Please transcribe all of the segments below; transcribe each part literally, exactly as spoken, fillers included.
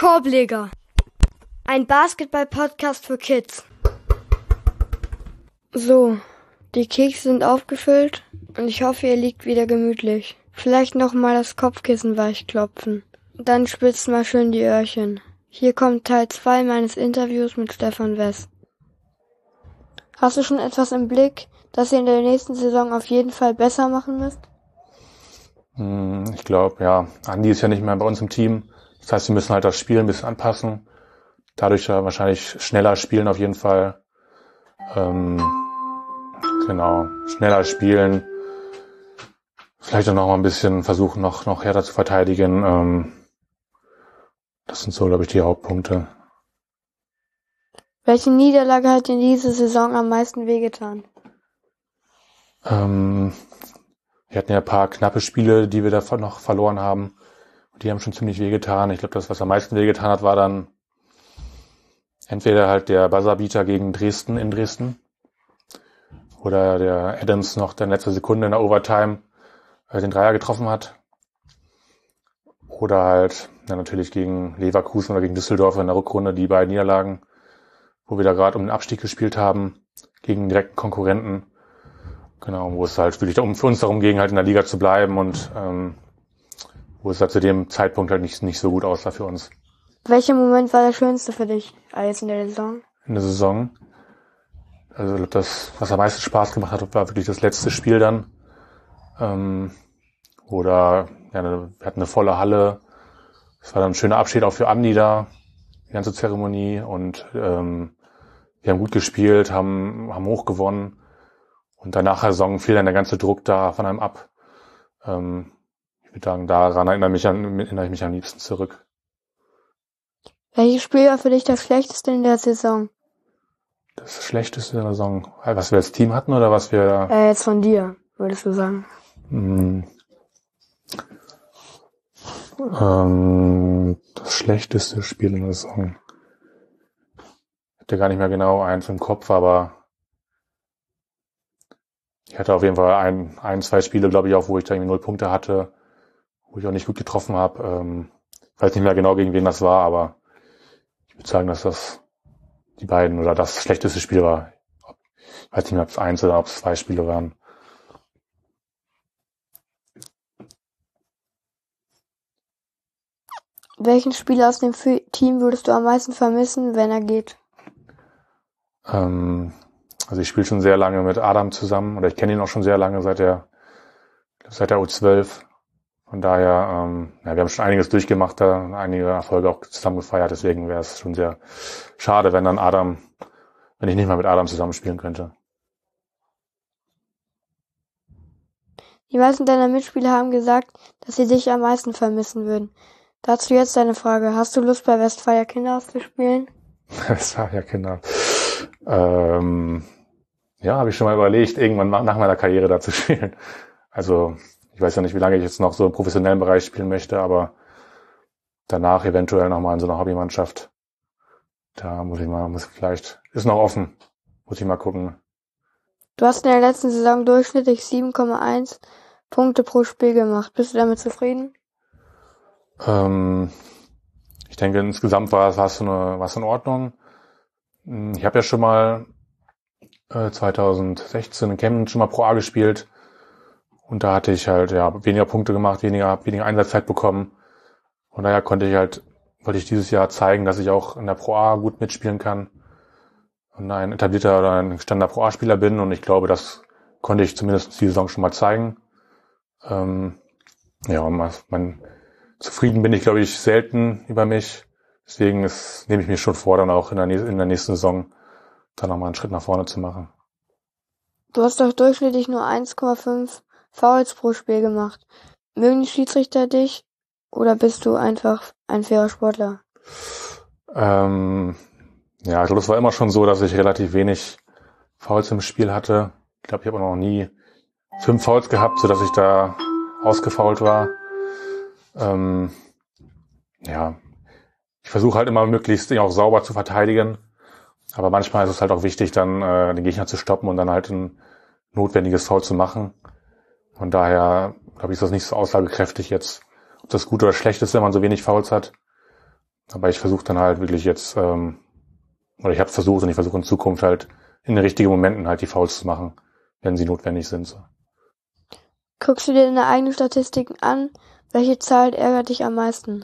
Korbleger, ein Basketball-Podcast für Kids. So, die Kekse sind aufgefüllt und ich hoffe, ihr liegt wieder gemütlich. Vielleicht noch mal das Kopfkissen weichklopfen. Dann spitzt mal schön die Öhrchen. Hier kommt Teil zwei meines Interviews mit Stefan Wess. Hast du schon etwas im Blick, das ihr in der nächsten Saison auf jeden Fall besser machen müsst? Ich glaube, ja, Andi ist ja nicht mehr bei uns im Team. Das heißt, wir müssen halt das Spiel ein bisschen anpassen. Dadurch ja wahrscheinlich schneller spielen auf jeden Fall. Ähm, genau, schneller spielen. Vielleicht auch noch mal ein bisschen versuchen, noch noch härter zu verteidigen. Ähm, das sind so, glaube ich, die Hauptpunkte. Welche Niederlage hat dir diese Saison am meisten wehgetan? Ähm, wir hatten ja ein paar knappe Spiele, die wir davon noch verloren haben. Die haben schon ziemlich wehgetan. Ich glaube, das, was am meisten wehgetan hat, war dann entweder halt der Buzzerbeater gegen Dresden in Dresden oder der Adams noch in letzter Sekunde in der Overtime äh, den Dreier getroffen hat. Oder halt ja, natürlich gegen Leverkusen oder gegen Düsseldorf in der Rückrunde, die beiden Niederlagen, wo wir da gerade um den Abstieg gespielt haben, gegen direkten Konkurrenten. Genau, wo es halt wirklich um, für uns darum ging, halt in der Liga zu bleiben und ähm, wo es halt zu dem Zeitpunkt halt nicht, nicht so gut aussah für uns. Welcher Moment war der schönste für dich alles in der Saison? In der Saison. Also das, was am meisten Spaß gemacht hat, war wirklich das letzte Spiel dann. Ähm, oder ja, wir hatten eine volle Halle. Es war dann ein schöner Abschied auch für Andi da, die ganze Zeremonie. Und ähm, wir haben gut gespielt, haben, haben hoch gewonnen. Und dann nach der Saison fiel dann der ganze Druck da von einem ab. Ähm, Ich würde sagen, daran erinnere, mich an, erinnere ich mich am liebsten zurück. Welches Spiel war für dich das schlechteste in der Saison? Das schlechteste in der Saison? Was wir als Team hatten oder was wir... Äh, jetzt von dir, würdest du sagen. Mh, ähm, das schlechteste Spiel in der Saison. Ich hatte gar nicht mehr genau eins im Kopf, aber ich hatte auf jeden Fall ein, ein zwei Spiele, glaube ich, auch, wo ich da irgendwie null Punkte hatte, wo ich auch nicht gut getroffen habe. Ähm, ich weiß nicht mehr genau, gegen wen das war, aber ich würde sagen, dass das die beiden oder das schlechteste Spiel war. Ich weiß nicht mehr, ob es eins oder ob es zwei Spiele waren. Welchen Spieler aus dem Team würdest du am meisten vermissen, wenn er geht? Ähm, also ich spiele schon sehr lange mit Adam zusammen, oder ich kenne ihn auch schon sehr lange, seit der, seit der U zwölf. Von daher, ähm, ja, wir haben schon einiges durchgemacht, da einige Erfolge auch zusammen gefeiert, deswegen wäre es schon sehr schade, wenn dann Adam, wenn ich nicht mal mit Adam zusammenspielen könnte. Die meisten deiner Mitspieler haben gesagt, dass sie dich am meisten vermissen würden. Dazu jetzt deine Frage. Hast du Lust, bei Westfalia Kinderhaus zu spielen? Westfalia Kinderhaus. Ähm, ja, habe ich schon mal überlegt, irgendwann nach meiner Karriere da zu spielen. Also, ich weiß ja nicht, wie lange ich jetzt noch so im professionellen Bereich spielen möchte, aber danach eventuell nochmal in so einer Hobbymannschaft. Da muss ich mal, muss vielleicht, ist noch offen. Muss ich mal gucken. Du hast in der letzten Saison durchschnittlich sieben Komma eins Punkte pro Spiel gemacht. Bist du damit zufrieden? Ähm, ich denke, insgesamt war es so eine, war es in Ordnung. Ich habe ja schon mal äh, zwanzig sechzehn in Chemnitz schon mal Pro A gespielt. Und da hatte ich halt ja weniger Punkte gemacht, weniger weniger Einsatzzeit bekommen. Von daher konnte ich halt, wollte ich dieses Jahr zeigen, dass ich auch in der Pro A gut mitspielen kann und ein etablierter oder ein gestandener Pro A-Spieler bin. Und ich glaube, das konnte ich zumindest die Saison schon mal zeigen. Ähm, ja, man, man, zufrieden bin ich, glaube ich, selten über mich. Deswegen ist, nehme ich mir schon vor, dann auch in der, in der nächsten Saison dann nochmal einen Schritt nach vorne zu machen. Du hast doch durchschnittlich nur eins Komma fünf Fouls pro Spiel gemacht. Mögen die Schiedsrichter dich oder bist du einfach ein fairer Sportler? Ähm, ja, ich glaube, es war immer schon so, dass ich relativ wenig Fouls im Spiel hatte. Ich glaube, ich habe noch nie fünf Fouls gehabt, sodass ich da ausgefoult war. Ähm, ja, ich versuche halt immer möglichst auch sauber zu verteidigen. Aber manchmal ist es halt auch wichtig, dann äh, den Gegner zu stoppen und dann halt ein notwendiges Foul zu machen. Von daher, glaube ich, ist das nicht so aussagekräftig jetzt, ob das gut oder schlecht ist, wenn man so wenig Fouls hat. Aber ich versuche dann halt wirklich jetzt, ähm, oder ich habe es versucht und ich versuche in Zukunft halt in den richtigen Momenten halt die Fouls zu machen, wenn sie notwendig sind. So. Guckst du dir deine eigenen Statistiken an? Welche Zahl ärgert dich am meisten?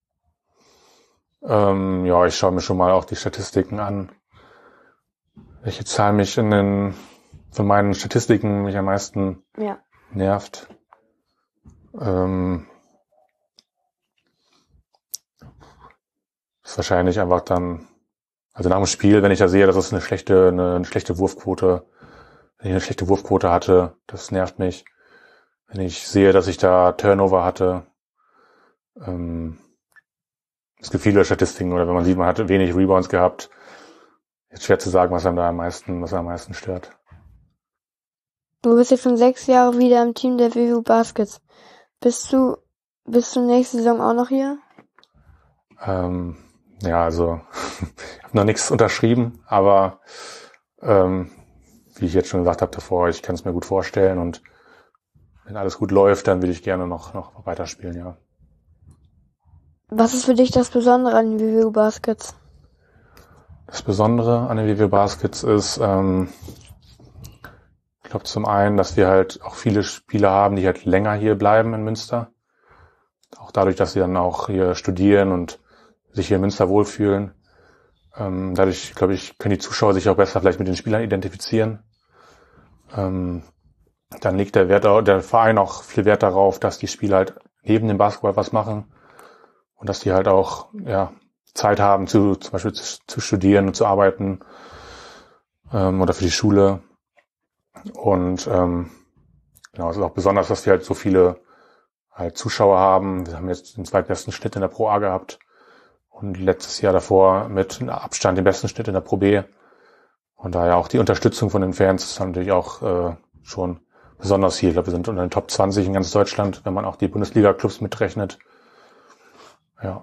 Ähm, ja, ich schaue mir schon mal auch die Statistiken an. Welche Zahl mich in den, von meinen Statistiken mich am meisten ja. nervt? Ähm, ist wahrscheinlich einfach dann, also nach dem Spiel, wenn ich da sehe, dass es eine schlechte, eine, eine schlechte Wurfquote, wenn ich eine schlechte Wurfquote hatte, das nervt mich. Wenn ich sehe, dass ich da Turnover hatte, ähm, es gibt viele Statistiken, oder wenn man sieht, man hatte wenig Rebounds gehabt, ist schwer zu sagen, was einem da am meisten, was am meisten stört. Du bist jetzt schon sechs Jahre wieder im Team der W W Baskets. Bist du, bist du nächste Saison auch noch hier? Ähm, ja, also ich habe noch nichts unterschrieben, aber ähm, wie ich jetzt schon gesagt habe davor, ich kann es mir gut vorstellen und wenn alles gut läuft, dann will ich gerne noch noch weiterspielen, ja. Was ist für dich das Besondere an den W W Baskets? Das Besondere an den W W Baskets ist, ähm, ich glaube zum einen, dass wir halt auch viele Spieler haben, die halt länger hier bleiben in Münster. Auch dadurch, dass sie dann auch hier studieren und sich hier in Münster wohlfühlen. Ähm, dadurch, glaube ich, können die Zuschauer sich auch besser vielleicht mit den Spielern identifizieren. Ähm, dann legt der Wert, der Verein auch viel Wert darauf, dass die Spieler halt neben dem Basketball was machen und dass die halt auch ja Zeit haben, zu zum Beispiel zu, zu studieren und zu arbeiten ähm, oder für die Schule. Und ähm, genau, es ist auch besonders, dass wir halt so viele halt Zuschauer haben. Wir haben jetzt den zweitbesten Schnitt in der Pro A gehabt und letztes Jahr davor mit Abstand den besten Schnitt in der Pro B. Und daher auch die Unterstützung von den Fans ist natürlich auch äh, schon besonders hier. Ich glaube, wir sind unter den Top zwanzig in ganz Deutschland, wenn man auch die Bundesliga-Clubs mitrechnet. Ja.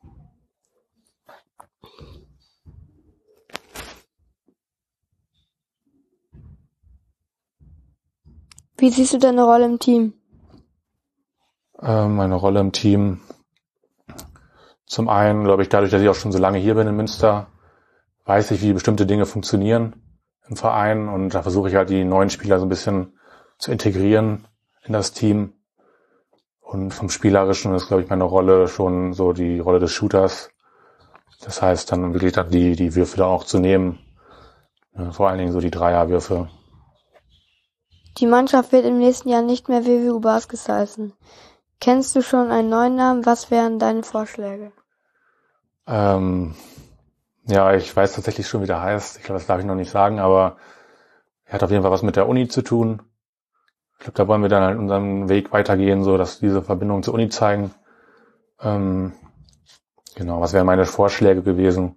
Wie siehst du deine Rolle im Team? Äh, meine Rolle im Team. Zum einen, glaube ich, dadurch, dass ich auch schon so lange hier bin in Münster, weiß ich, wie bestimmte Dinge funktionieren im Verein. Und da versuche ich halt die neuen Spieler so ein bisschen zu integrieren in das Team. Und vom Spielerischen ist, glaube ich, meine Rolle schon so die Rolle des Shooters. Das heißt, dann wirklich dann die, die Würfe da auch zu nehmen. Ja, vor allen Dingen so die Dreierwürfe. Die Mannschaft wird im nächsten Jahr nicht mehr W W Baskets heißen. Kennst du schon einen neuen Namen? Was wären deine Vorschläge? Ähm, ja, ich weiß tatsächlich schon, wie der heißt. Ich glaube, das darf ich noch nicht sagen, aber er hat auf jeden Fall was mit der Uni zu tun. Ich glaube, da wollen wir dann halt unseren Weg weitergehen, so dass diese Verbindung zur Uni zeigen. Ähm, genau, was wären meine Vorschläge gewesen?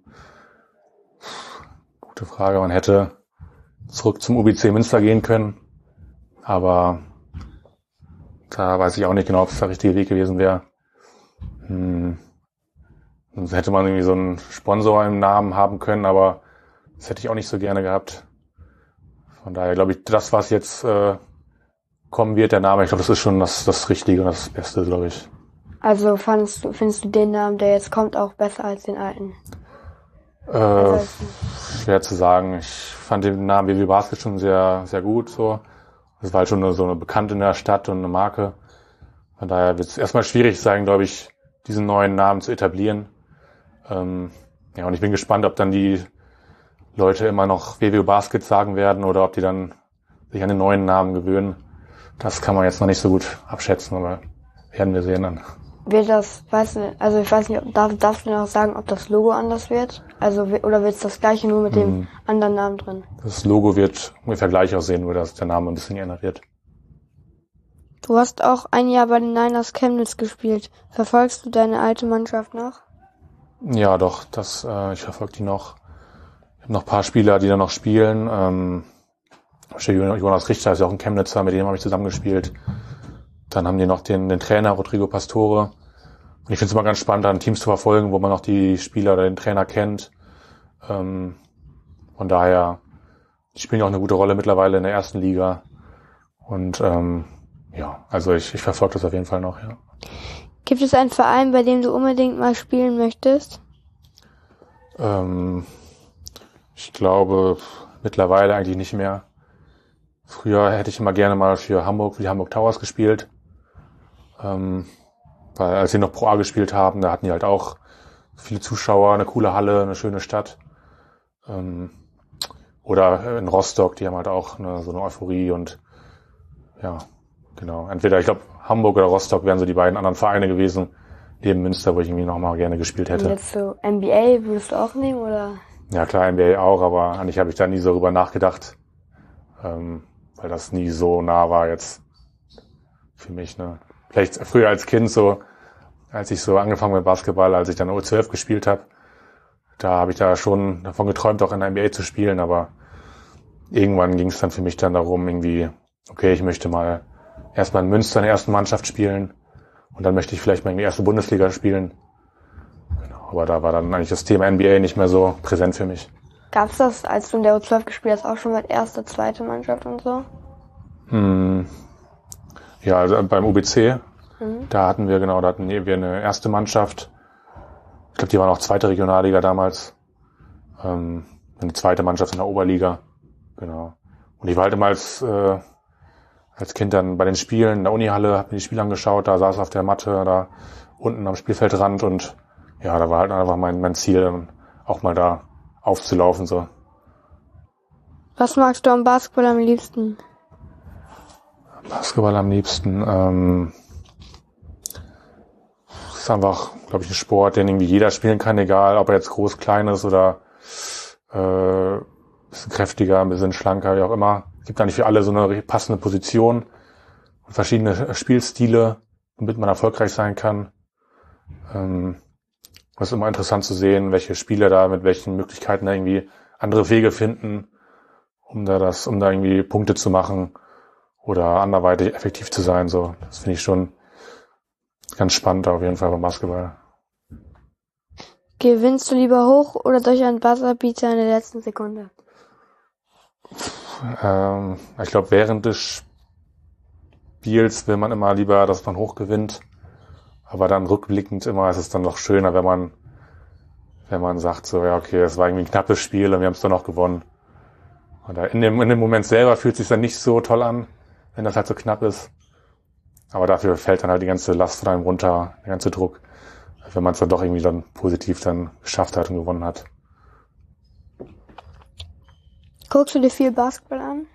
Gute Frage. Man hätte zurück zum U B C Münster gehen können, aber da weiß ich auch nicht genau, ob es der richtige Weg gewesen wäre. Hm. Sonst hätte man irgendwie so einen Sponsor im Namen haben können, aber das hätte ich auch nicht so gerne gehabt. Von daher glaube ich, das, was jetzt äh, kommen wird, der Name, ich glaube, das ist schon das, das Richtige und das Beste, glaube ich. Also fandest du, findest du den Namen, der jetzt kommt, auch besser als den alten? Äh, also, schwer zu sagen. Ich fand den Namen W W Basket schon sehr, sehr gut. So, das war halt schon eine, so eine Bekannte in der Stadt und eine Marke. Von daher wird es erstmal schwierig sein, glaube ich, diesen neuen Namen zu etablieren. Ähm, ja, und ich bin gespannt, ob dann die Leute immer noch W W Basket sagen werden oder ob die dann sich an den neuen Namen gewöhnen. Das kann man jetzt noch nicht so gut abschätzen, aber werden wir sehen dann. Wird das, weiß nicht, also ich weiß nicht, darf, darfst du noch sagen, ob das Logo anders wird? Also, oder wird es das gleiche nur mit dem hm. anderen Namen drin? Das Logo wird ungefähr gleich aussehen, nur dass der Name ein bisschen geändert wird. Du hast auch ein Jahr bei den Niners Chemnitz gespielt. Verfolgst du deine alte Mannschaft noch? Ja, doch, das, äh, ich verfolge die noch. Ich habe noch ein paar Spieler, die da noch spielen. Ähm, Jonas Richter ist ja auch ein Chemnitzer, mit dem habe ich zusammengespielt. Dann haben die noch den, den Trainer Rodrigo Pastore. Und ich finde es immer ganz spannend, dann Teams zu verfolgen, wo man noch die Spieler oder den Trainer kennt. Ähm, von daher, die spielen auch eine gute Rolle mittlerweile in der ersten Liga. Und ähm, ja, also ich, ich verfolge das auf jeden Fall noch, ja. Gibt es einen Verein, bei dem du unbedingt mal spielen möchtest? Ähm, ich glaube mittlerweile eigentlich nicht mehr. Früher hätte ich immer gerne mal für Hamburg, für die Hamburg Towers gespielt. Ähm, weil als sie noch Pro A gespielt haben, da hatten die halt auch viele Zuschauer, eine coole Halle, eine schöne Stadt. Ähm, oder in Rostock, die haben halt auch eine, so eine Euphorie und ja, genau. Entweder, ich glaube, Hamburg oder Rostock wären so die beiden anderen Vereine gewesen, neben Münster, wo ich irgendwie nochmal gerne gespielt hätte. Und jetzt so N B A würdest du auch nehmen, oder? Ja klar, N B A auch, aber eigentlich habe ich da nie so drüber nachgedacht, ähm, weil das nie so nah war jetzt für mich. Ne? Vielleicht früher als Kind so, als ich so angefangen mit Basketball, als ich dann U zwölf gespielt habe, da habe ich da schon davon geträumt, auch in der N B A zu spielen, aber irgendwann ging es dann für mich dann darum, irgendwie, okay, ich möchte mal erstmal in Münster in der ersten Mannschaft spielen und dann möchte ich vielleicht mal in die erste Bundesliga spielen. Genau, aber da war dann eigentlich das Thema N B A nicht mehr so präsent für mich. Gab's das, als du in der U zwölf gespielt hast, auch schon mit erste, zweite Mannschaft und so? Hm. Ja, also beim U B C, Mhm. da hatten wir genau, da hatten wir eine erste Mannschaft. Ich glaube, die waren auch zweite Regionalliga damals. Ähm, eine zweite Mannschaft in der Oberliga. Genau. Und ich war halt immer als, äh, als Kind dann bei den Spielen in der Unihalle, hab mir die Spiele angeschaut, da saß auf der Matte, da unten am Spielfeldrand und ja, da war halt einfach mein, mein Ziel, dann auch mal da aufzulaufen, so. Was magst du am Basketball am liebsten? Basketball am liebsten, ähm, ist einfach, glaube ich, ein Sport, den irgendwie jeder spielen kann, egal ob er jetzt groß, klein ist oder äh, bisschen kräftiger, ein bisschen schlanker, wie auch immer. Es gibt eigentlich für alle so eine passende Position und verschiedene Spielstile, womit man erfolgreich sein kann. Ähm, es ist immer interessant zu sehen, welche Spieler da mit welchen Möglichkeiten da irgendwie andere Wege finden, um da das, um da irgendwie Punkte zu machen oder anderweitig effektiv zu sein. So, das finde ich schon ganz spannend auf jeden Fall beim Basketball. Gewinnst du lieber hoch oder durch einen Buzzerbeater in der letzten Sekunde? Ähm, ich glaube, während des Spiels will man immer lieber, dass man hoch gewinnt. Aber dann rückblickend immer ist es dann noch schöner, wenn man, wenn man sagt so, ja, okay, es war irgendwie ein knappes Spiel und wir haben es dann noch gewonnen. Und in dem, in dem Moment selber fühlt es sich dann nicht so toll an, wenn das halt so knapp ist. Aber dafür fällt dann halt die ganze Last von einem runter, der ganze Druck, wenn man es dann doch irgendwie dann positiv dann geschafft hat und gewonnen hat. Guckst du dir viel Basketball an?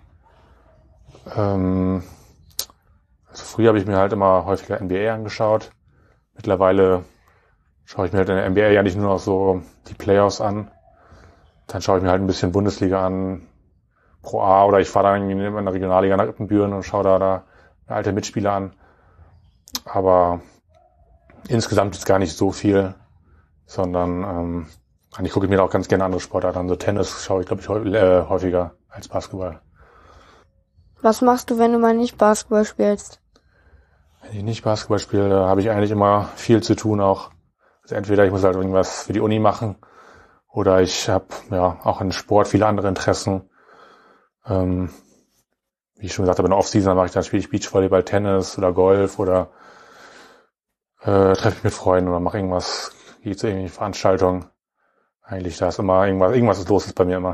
Ähm, also früher habe ich mir halt immer häufiger N B A angeschaut. Mittlerweile schaue ich mir halt in der N B A ja nicht nur noch so die Playoffs an. Dann schaue ich mir halt ein bisschen Bundesliga an, Pro A, oder ich fahre dann irgendwie in der Regionalliga nach Ippenbüren und schaue da, da alte Mitspieler an. Aber insgesamt ist gar nicht so viel, sondern ähm, eigentlich gucke ich mir auch ganz gerne andere Sportarten an. So Tennis schaue ich, glaube ich, häufiger als Basketball. Was machst du, wenn du mal nicht Basketball spielst? Wenn ich nicht Basketball spiele, habe ich eigentlich immer viel zu tun auch. Also entweder ich muss halt irgendwas für die Uni machen oder ich habe ja auch in Sport viele andere Interessen. Ähm, wie ich schon gesagt habe, in der Offseason mache ich dann spiele ich Beachvolleyball, Tennis oder Golf oder äh, treffe ich mit Freunden oder mache irgendwas, gehe zu irgendwelchen Veranstaltungen. Eigentlich da ist immer irgendwas, irgendwas ist los ist bei mir immer.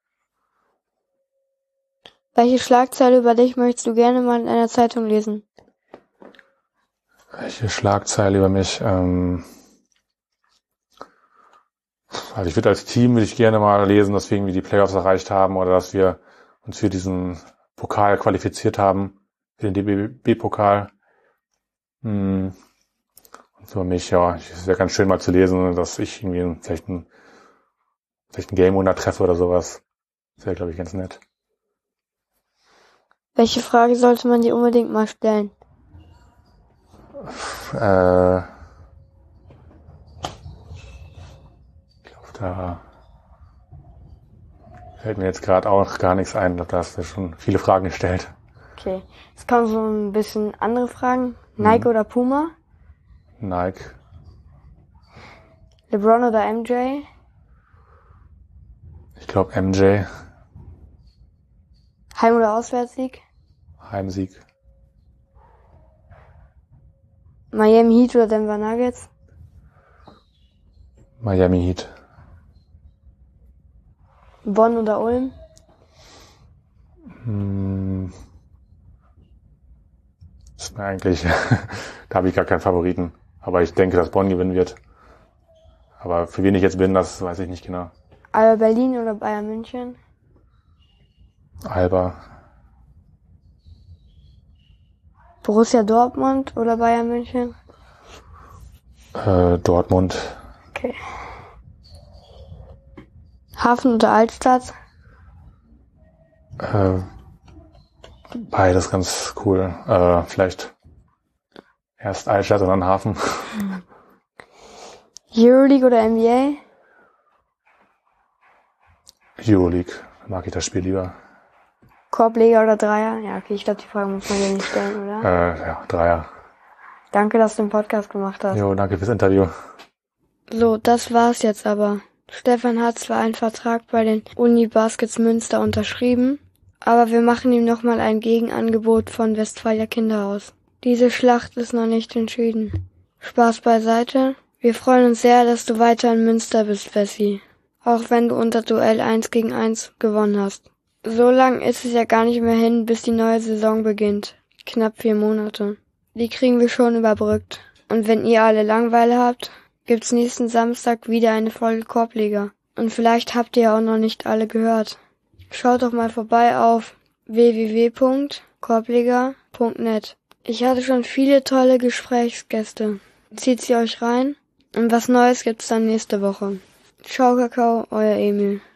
Welche Schlagzeile über dich möchtest du gerne mal in einer Zeitung lesen? Welche Schlagzeile über mich? Ähm, also ich würde als Team würde ich gerne mal lesen, dass wir irgendwie die Playoffs erreicht haben oder dass wir uns für diesen Pokal qualifiziert haben, für den D B B-Pokal. Hm. Und für mich, ja, es wäre ganz schön mal zu lesen, dass ich irgendwie vielleicht ein, vielleicht ein Game-Winner treffe oder sowas. Das wäre, glaube ich, ganz nett. Welche Frage sollte man dir unbedingt mal stellen? Äh, ich glaube, da fällt mir jetzt gerade auch gar nichts ein. Da hast du schon viele Fragen gestellt. Okay, jetzt kommen so ein bisschen andere Fragen. Nike hm. oder Puma? Nike. LeBron oder M J? Ich glaube M J. Heim- oder Auswärtssieg? Heimsieg. Miami Heat oder Denver Nuggets? Miami Heat. Bonn oder Ulm? Hm. Das ist mir eigentlich, da habe ich gar keinen Favoriten. Aber ich denke, dass Bonn gewinnen wird. Aber für wen ich jetzt bin, das weiß ich nicht genau. Alba Berlin oder Bayern München? Alba. Borussia Dortmund oder Bayern München? Äh, Dortmund. Okay. Hafen oder Altstadt? Äh, beides ganz cool. Äh, vielleicht erst Altstadt und dann Hafen. Euroleague oder N B A? Euroleague. Mag ich das Spiel lieber. Korbleger oder Dreier? Ja, okay, ich glaube, die Frage muss man dir nicht stellen, oder? Äh, ja, Dreier. Danke, dass du den Podcast gemacht hast. Jo, danke fürs Interview. So, das war's jetzt aber. Stefan hat zwar einen Vertrag bei den Uni Baskets Münster unterschrieben, aber wir machen ihm nochmal ein Gegenangebot von Westfalia Kinderhaus. Diese Schlacht ist noch nicht entschieden. Spaß beiseite. Wir freuen uns sehr, dass du weiter in Münster bist, Wessi. Auch wenn du unter Duell eins gegen eins gewonnen hast. So lang ist es ja gar nicht mehr hin, bis die neue Saison beginnt. Knapp vier Monate. Die kriegen wir schon überbrückt. Und wenn ihr alle Langeweile habt, gibt's nächsten Samstag wieder eine Folge Korbleger. Und vielleicht habt ihr auch noch nicht alle gehört. Schaut doch mal vorbei auf w w w punkt korbleger punkt net. Ich hatte schon viele tolle Gesprächsgäste. Zieht sie euch rein. Und was Neues gibt's dann nächste Woche. Ciao, Kakao, euer Emil.